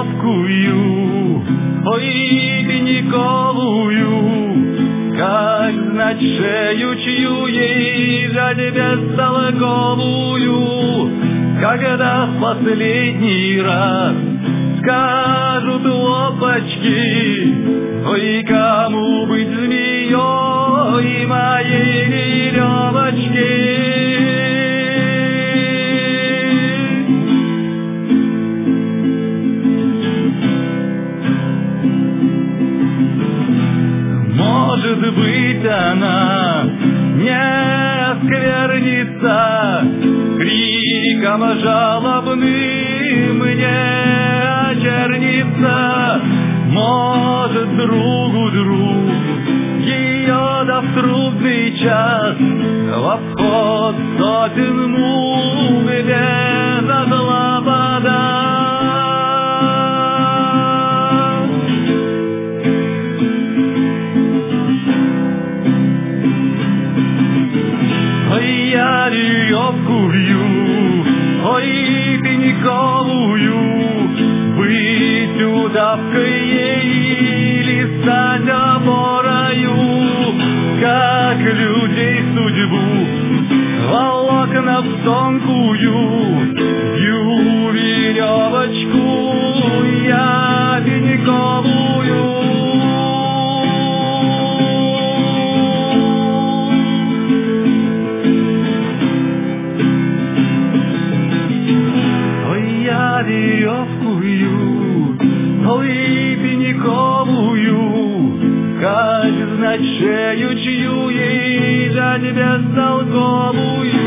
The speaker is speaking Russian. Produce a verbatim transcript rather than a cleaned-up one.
веревкую, ой, пеньковую, как знать шею, чью ей жать бестолковую, когда в последний раз скажут лопачки, ой, кому быть змеей моей веревочки. Может быть, она не осквернится криком жалобным, не очернится. Может, другу друг ее да в трудный час в обход сотен мук без ослабода. Я веревкую, ой, пеньковую, быть удавкой ей или стать опорою, как людей судьбу волокна в тонкую ю веревочку, я пеньковую. Веревкую, ой, пеньковую, как знать шею, чью ей жать бестолковую.